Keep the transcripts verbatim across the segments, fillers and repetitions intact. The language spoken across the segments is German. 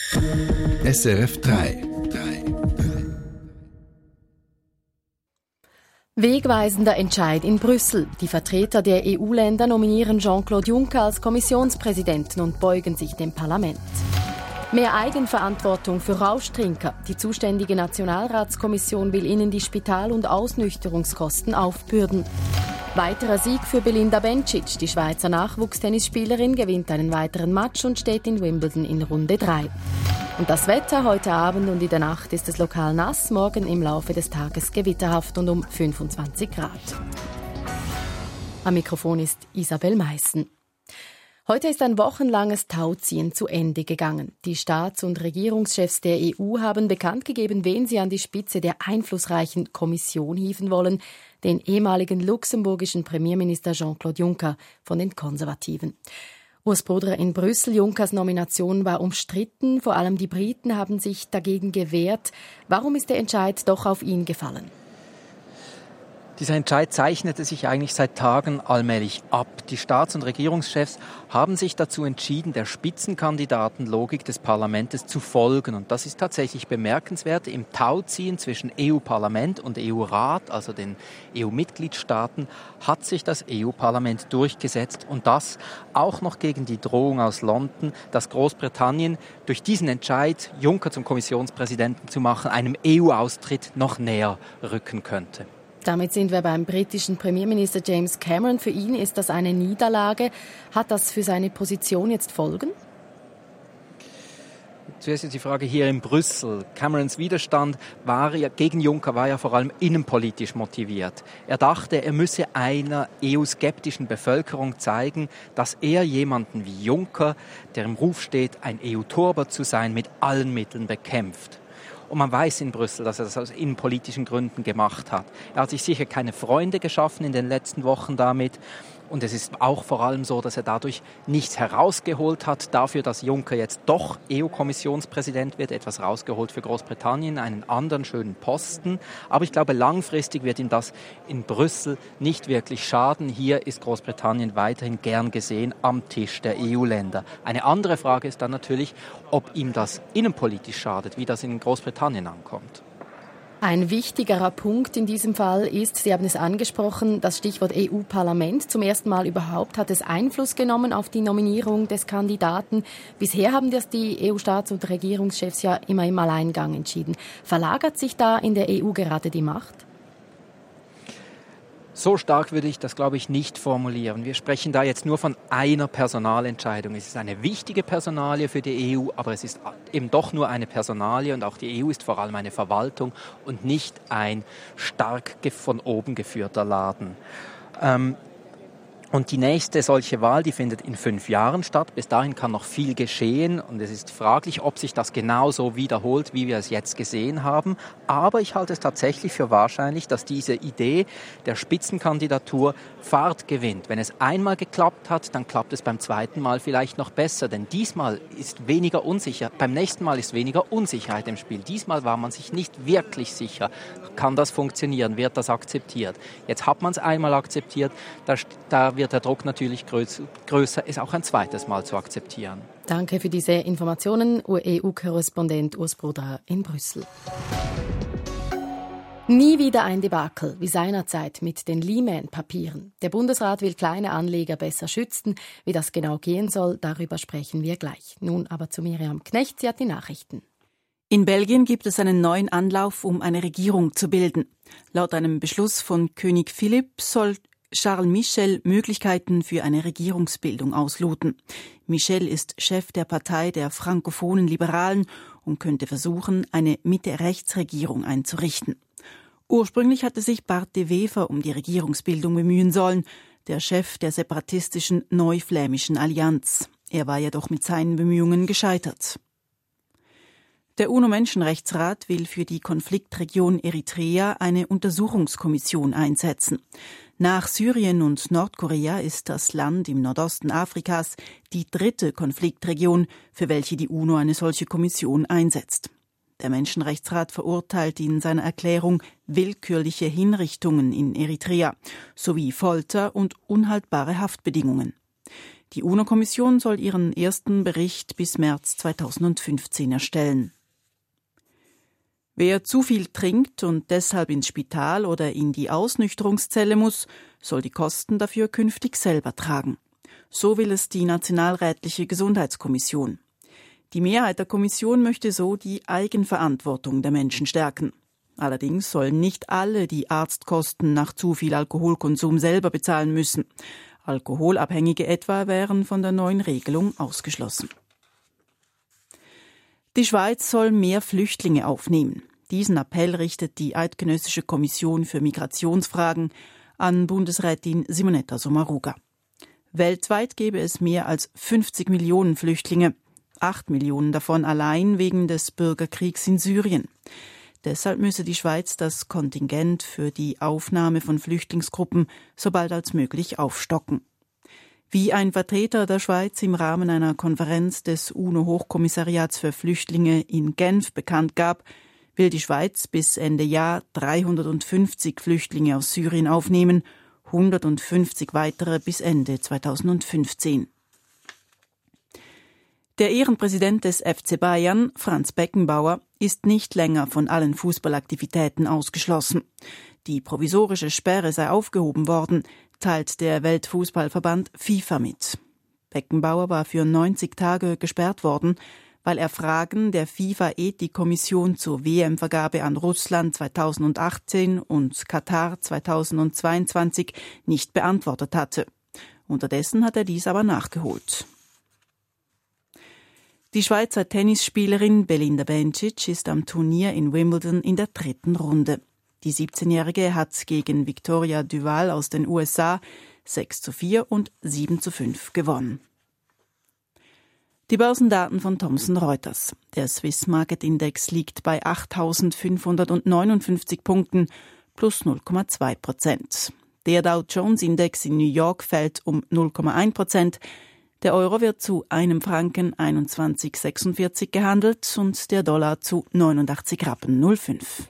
S R F drei. Wegweisender Entscheid in Brüssel. Die Vertreter der E U-Länder nominieren Jean-Claude Juncker als Kommissionspräsidenten und beugen sich dem Parlament. Mehr Eigenverantwortung für Rauschtrinker. Die zuständige Nationalratskommission will ihnen die Spital- und Ausnüchterungskosten aufbürden. Weiterer Sieg für Belinda Bencic. Die Schweizer Nachwuchstennisspielerin gewinnt einen weiteren Match und steht in Wimbledon in Runde drei. Und das Wetter heute Abend und in der Nacht ist es lokal nass, morgen im Laufe des Tages gewitterhaft und um fünfundzwanzig Grad. Am Mikrofon ist Isabel Meissen. Heute ist ein wochenlanges Tauziehen zu Ende gegangen. Die Staats- und Regierungschefs der E U haben bekannt gegeben, wen sie an die Spitze der einflussreichen Kommission hieven wollen, den ehemaligen luxemburgischen Premierminister Jean-Claude Juncker von den Konservativen. Urs Brodrer in Brüssel, Junckers Nomination war umstritten, vor allem die Briten haben sich dagegen gewehrt. Warum ist der Entscheid doch auf ihn gefallen? Dieser Entscheid zeichnete sich eigentlich seit Tagen allmählich ab. Die Staats- und Regierungschefs haben sich dazu entschieden, der Spitzenkandidatenlogik des Parlaments zu folgen. Und das ist tatsächlich bemerkenswert. Im Tauziehen zwischen E U-Parlament und E U-Rat, also den E U-Mitgliedstaaten, hat sich das E U-Parlament durchgesetzt. Und das auch noch gegen die Drohung aus London, dass Großbritannien durch diesen Entscheid, Juncker zum Kommissionspräsidenten zu machen, einem E U-Austritt noch näher rücken könnte. Damit sind wir beim britischen Premierminister James Cameron. Für ihn ist das eine Niederlage. Hat das für seine Position jetzt Folgen? Zuerst ist die Frage hier in Brüssel. Camerons Widerstand war ja, gegen Juncker war ja vor allem innenpolitisch motiviert. Er dachte, er müsse einer E U-skeptischen Bevölkerung zeigen, dass er jemanden wie Juncker, der im Ruf steht, ein E U-Turbo zu sein, mit allen Mitteln bekämpft. Und man weiß in Brüssel, dass er das aus innenpolitischen Gründen gemacht hat. Er hat sich sicher keine Freunde geschaffen in den letzten Wochen damit. Und es ist auch vor allem so, dass er dadurch nichts herausgeholt hat dafür, dass Juncker jetzt doch E U-Kommissionspräsident wird. Etwas rausgeholt für Großbritannien, einen anderen schönen Posten. Aber ich glaube, langfristig wird ihm das in Brüssel nicht wirklich schaden. Hier ist Großbritannien weiterhin gern gesehen am Tisch der E U-Länder. Eine andere Frage ist dann natürlich, ob ihm das innenpolitisch schadet, wie das in Großbritannien ankommt. Ein wichtigerer Punkt in diesem Fall ist, Sie haben es angesprochen, das Stichwort E U-Parlament. Zum ersten Mal überhaupt hat es Einfluss genommen auf die Nominierung des Kandidaten. Bisher haben das die E U-Staats- und Regierungschefs ja immer im Alleingang entschieden. Verlagert sich da in der E U gerade die Macht? So stark würde ich das, glaube ich, nicht formulieren. Wir sprechen da jetzt nur von einer Personalentscheidung. Es ist eine wichtige Personalie für die E U, aber es ist eben doch nur eine Personalie und auch die E U ist vor allem eine Verwaltung und nicht ein stark von oben geführter Laden. Ähm, Und die nächste solche Wahl, die findet in fünf Jahren statt. Bis dahin kann noch viel geschehen und es ist fraglich, ob sich das genauso wiederholt, wie wir es jetzt gesehen haben. Aber ich halte es tatsächlich für wahrscheinlich, dass diese Idee der Spitzenkandidatur Fahrt gewinnt. Wenn es einmal geklappt hat, dann klappt es beim zweiten Mal vielleicht noch besser. Denn diesmal ist weniger unsicher, beim nächsten Mal ist weniger Unsicherheit im Spiel. Diesmal war man sich nicht wirklich sicher. Kann das funktionieren? Wird das akzeptiert? Jetzt hat man es einmal akzeptiert, da, da wird der Druck natürlich größer, es auch ein zweites Mal zu akzeptieren. Danke für diese Informationen, E U-Korrespondent Urs Brodrer in Brüssel. Nie wieder ein Debakel wie seinerzeit mit den Lehman-Papieren. Der Bundesrat will kleine Anleger besser schützen. Wie das genau gehen soll, darüber sprechen wir gleich. Nun aber zu Miriam Knecht, sie hat die Nachrichten. In Belgien gibt es einen neuen Anlauf, um eine Regierung zu bilden. Laut einem Beschluss von König Philipp soll Charles Michel Möglichkeiten für eine Regierungsbildung ausloten. Michel ist Chef der Partei der frankophonen Liberalen und könnte versuchen, eine Mitte-Rechts-Regierung einzurichten. Ursprünglich hatte sich Bart de Wever um die Regierungsbildung bemühen sollen, der Chef der separatistischen Neuflämischen Allianz. Er war jedoch mit seinen Bemühungen gescheitert. Der UNO-Menschenrechtsrat will für die Konfliktregion Eritrea eine Untersuchungskommission einsetzen. Nach Syrien und Nordkorea ist das Land im Nordosten Afrikas die dritte Konfliktregion, für welche die UNO eine solche Kommission einsetzt. Der Menschenrechtsrat verurteilt in seiner Erklärung willkürliche Hinrichtungen in Eritrea sowie Folter und unhaltbare Haftbedingungen. Die UNO-Kommission soll ihren ersten Bericht bis März zweitausendfünfzehn erstellen. Wer zu viel trinkt und deshalb ins Spital oder in die Ausnüchterungszelle muss, soll die Kosten dafür künftig selber tragen. So will es die Nationalrätliche Gesundheitskommission. Die Mehrheit der Kommission möchte so die Eigenverantwortung der Menschen stärken. Allerdings sollen nicht alle die Arztkosten nach zu viel Alkoholkonsum selber bezahlen müssen. Alkoholabhängige etwa wären von der neuen Regelung ausgeschlossen. Die Schweiz soll mehr Flüchtlinge aufnehmen. Diesen Appell richtet die Eidgenössische Kommission für Migrationsfragen an Bundesrätin Simonetta Sommaruga. Weltweit gäbe es mehr als fünfzig Millionen Flüchtlinge, acht Millionen davon allein wegen des Bürgerkriegs in Syrien. Deshalb müsse die Schweiz das Kontingent für die Aufnahme von Flüchtlingsgruppen so bald als möglich aufstocken. Wie ein Vertreter der Schweiz im Rahmen einer Konferenz des UNO-Hochkommissariats für Flüchtlinge in Genf bekannt gab, will die Schweiz bis Ende Jahr dreihundertfünfzig Flüchtlinge aus Syrien aufnehmen, hundertfünfzig weitere bis Ende zweitausendfünfzehn. Der Ehrenpräsident des F C Bayern, Franz Beckenbauer, ist nicht länger von allen Fußballaktivitäten ausgeschlossen. Die provisorische Sperre sei aufgehoben worden, teilt der Weltfußballverband FIFA mit. Beckenbauer war für neunzig Tage gesperrt worden, weil er Fragen der FIFA-Ethikkommission zur W M-Vergabe an Russland zweitausendachtzehn und Katar zweitausendzweiundzwanzig nicht beantwortet hatte. Unterdessen hat er dies aber nachgeholt. Die Schweizer Tennisspielerin Belinda Bencic ist am Turnier in Wimbledon in der dritten Runde. Die siebzehnjährige hat gegen Victoria Duval aus den U S A sechs zu vier und sieben zu fünf gewonnen. Die Börsendaten von Thomson Reuters. Der Swiss Market Index liegt bei achttausendfünfhundertneunundfünfzig Punkten plus null Komma zwei Prozent. Der Dow Jones Index in New York fällt um null Komma eins Prozent. Der Euro wird zu einem Franken einundzwanzig Komma sechsundvierzig gehandelt und der Dollar zu neunundachtzig Rappen null fünf.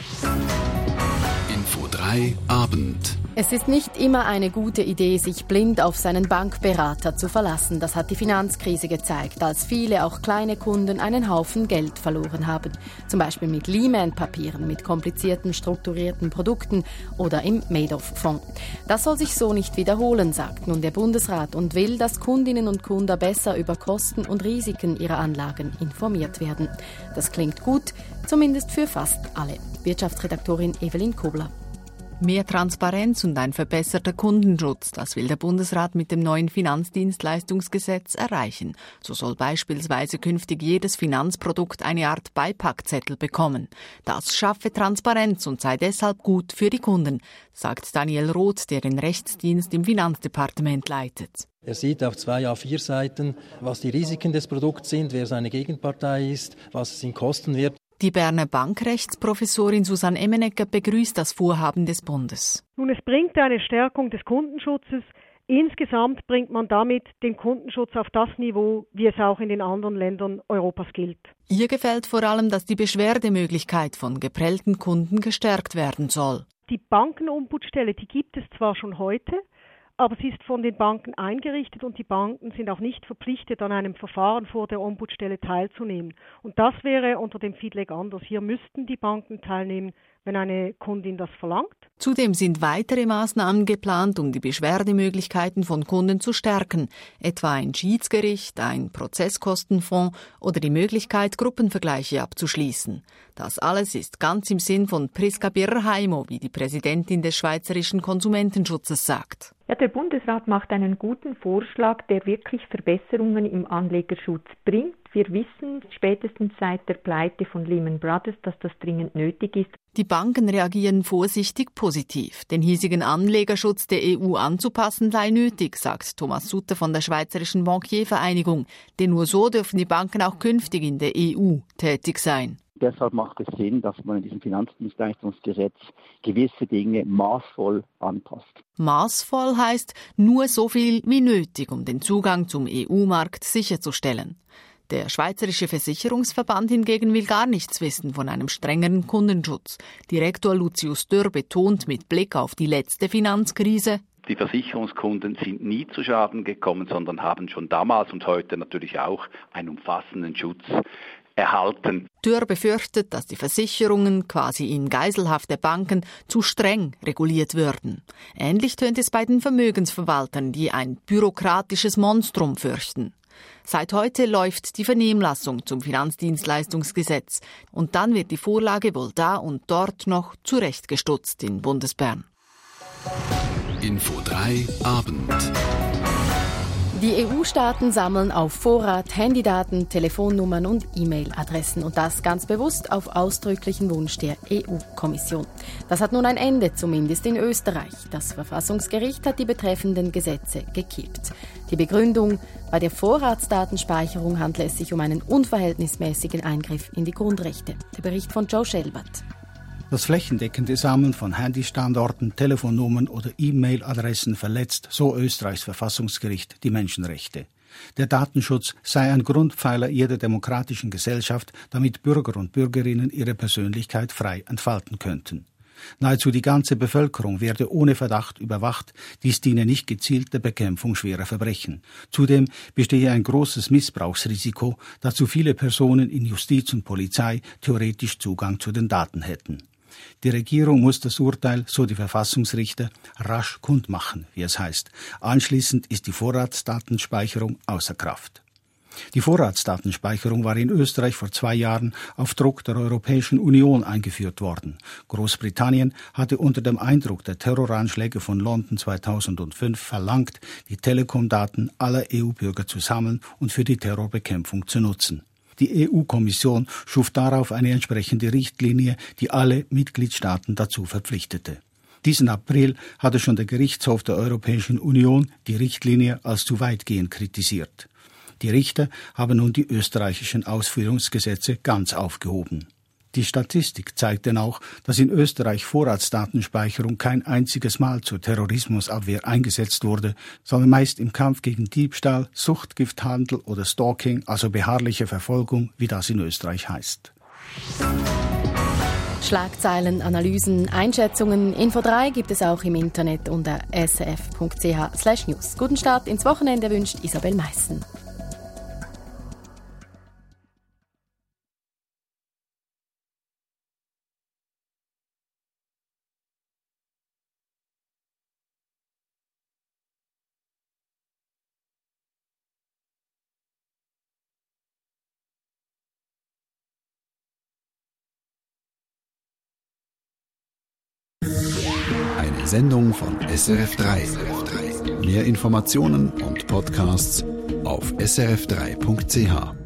Info drei Abend. Es ist nicht immer eine gute Idee, sich blind auf seinen Bankberater zu verlassen. Das hat die Finanzkrise gezeigt, als viele, auch kleine Kunden, einen Haufen Geld verloren haben. Zum Beispiel mit Lehman-Papieren, mit komplizierten, strukturierten Produkten oder im Madoff-Fonds. Das soll sich so nicht wiederholen, sagt nun der Bundesrat und will, dass Kundinnen und Kunden besser über Kosten und Risiken ihrer Anlagen informiert werden. Das klingt gut, zumindest für fast alle. Wirtschaftsredaktorin Evelyn Kobler. Mehr Transparenz und ein verbesserter Kundenschutz, das will der Bundesrat mit dem neuen Finanzdienstleistungsgesetz erreichen. So soll beispielsweise künftig jedes Finanzprodukt eine Art Beipackzettel bekommen. Das schaffe Transparenz und sei deshalb gut für die Kunden, sagt Daniel Roth, der den Rechtsdienst im Finanzdepartement leitet. Er sieht auf zwei A vier Seiten, was die Risiken des Produkts sind, wer seine Gegenpartei ist, was es ihn kosten wird. Die Berner Bankrechtsprofessorin Susanne Emenegger begrüßt das Vorhaben des Bundes. Nun, es bringt eine Stärkung des Kundenschutzes. Insgesamt bringt man damit den Kundenschutz auf das Niveau, wie es auch in den anderen Ländern Europas gilt. Ihr gefällt vor allem, dass die Beschwerdemöglichkeit von geprellten Kunden gestärkt werden soll. Die Bankenombudsstelle, die gibt es zwar schon heute, aber sie ist von den Banken eingerichtet und die Banken sind auch nicht verpflichtet, an einem Verfahren vor der Ombudsstelle teilzunehmen. Und das wäre unter dem FIDLEG anders. Hier müssten die Banken teilnehmen, wenn eine Kundin das verlangt. Zudem sind weitere Maßnahmen geplant, um die Beschwerdemöglichkeiten von Kunden zu stärken, etwa ein Schiedsgericht, ein Prozesskostenfonds oder die Möglichkeit, Gruppenvergleiche abzuschließen. Das alles ist ganz im Sinn von Priska Birrer-Heimo, wie die Präsidentin des Schweizerischen Konsumentenschutzes sagt. Ja, der Bundesrat macht einen guten Vorschlag, der wirklich Verbesserungen im Anlegerschutz bringt. Wir wissen spätestens seit der Pleite von Lehman Brothers, dass das dringend nötig ist. Die Banken reagieren vorsichtig positiv. Den hiesigen Anlegerschutz der E U anzupassen sei nötig, sagt Thomas Sutter von der Schweizerischen Bankiervereinigung. Denn nur so dürfen die Banken auch künftig in der E U tätig sein. Deshalb macht es Sinn, dass man in diesem Finanzdienstleistungsgesetz gewisse Dinge maßvoll anpasst. Maßvoll heißt nur so viel wie nötig, um den Zugang zum E U-Markt sicherzustellen. Der Schweizerische Versicherungsverband hingegen will gar nichts wissen von einem strengeren Kundenschutz. Direktor Lucius Dürr betont mit Blick auf die letzte Finanzkrise: Die Versicherungskunden sind nie zu Schaden gekommen, sondern haben schon damals und heute natürlich auch einen umfassenden Schutz erhalten. Dürr befürchtet, dass die Versicherungen quasi in Geiselhaft der Banken zu streng reguliert würden. Ähnlich tönt es bei den Vermögensverwaltern, die ein bürokratisches Monstrum fürchten. Seit heute läuft die Vernehmlassung zum Finanzdienstleistungsgesetz und dann wird die Vorlage wohl da und dort noch zurechtgestutzt in Bundesbern. Info drei Abend. Die E U-Staaten sammeln auf Vorrat Handydaten, Telefonnummern und E-Mail-Adressen und das ganz bewusst auf ausdrücklichen Wunsch der E U-Kommission. Das hat nun ein Ende, zumindest in Österreich. Das Verfassungsgericht hat die betreffenden Gesetze gekippt. Die Begründung: Bei der Vorratsdatenspeicherung handelt es sich um einen unverhältnismäßigen Eingriff in die Grundrechte. Der Bericht von Joe Schelbert. Das flächendeckende Sammeln von Handystandorten, Telefonnummern oder E-Mail-Adressen verletzt, so Österreichs Verfassungsgericht, die Menschenrechte. Der Datenschutz sei ein Grundpfeiler jeder demokratischen Gesellschaft, damit Bürger und Bürgerinnen ihre Persönlichkeit frei entfalten könnten. Nahezu die ganze Bevölkerung werde ohne Verdacht überwacht, dies diene nicht gezielt der Bekämpfung schwerer Verbrechen. Zudem bestehe ein großes Missbrauchsrisiko, da zu viele Personen in Justiz und Polizei theoretisch Zugang zu den Daten hätten. Die Regierung muss das Urteil, so die Verfassungsrichter, rasch kundmachen, wie es heißt. Anschließend ist die Vorratsdatenspeicherung außer Kraft. Die Vorratsdatenspeicherung war in Österreich vor zwei Jahren auf Druck der Europäischen Union eingeführt worden. Großbritannien hatte unter dem Eindruck der Terroranschläge von London zweitausendfünf verlangt, die Telekom-Daten aller E U-Bürger zu sammeln und für die Terrorbekämpfung zu nutzen. Die E U-Kommission schuf darauf eine entsprechende Richtlinie, die alle Mitgliedstaaten dazu verpflichtete. Diesen April hatte schon der Gerichtshof der Europäischen Union die Richtlinie als zu weitgehend kritisiert. Die Richter haben nun die österreichischen Ausführungsgesetze ganz aufgehoben. Die Statistik zeigt denn auch, dass in Österreich Vorratsdatenspeicherung kein einziges Mal zur Terrorismusabwehr eingesetzt wurde, sondern meist im Kampf gegen Diebstahl, Suchtgifthandel oder Stalking, also beharrliche Verfolgung, wie das in Österreich heißt. Schlagzeilen, Analysen, Einschätzungen. Info drei gibt es auch im Internet unter s r f punkt c h slash news. Guten Start ins Wochenende wünscht Isabel Meissen. Eine Sendung von S R F drei. Mehr Informationen und Podcasts auf s r f drei punkt c h.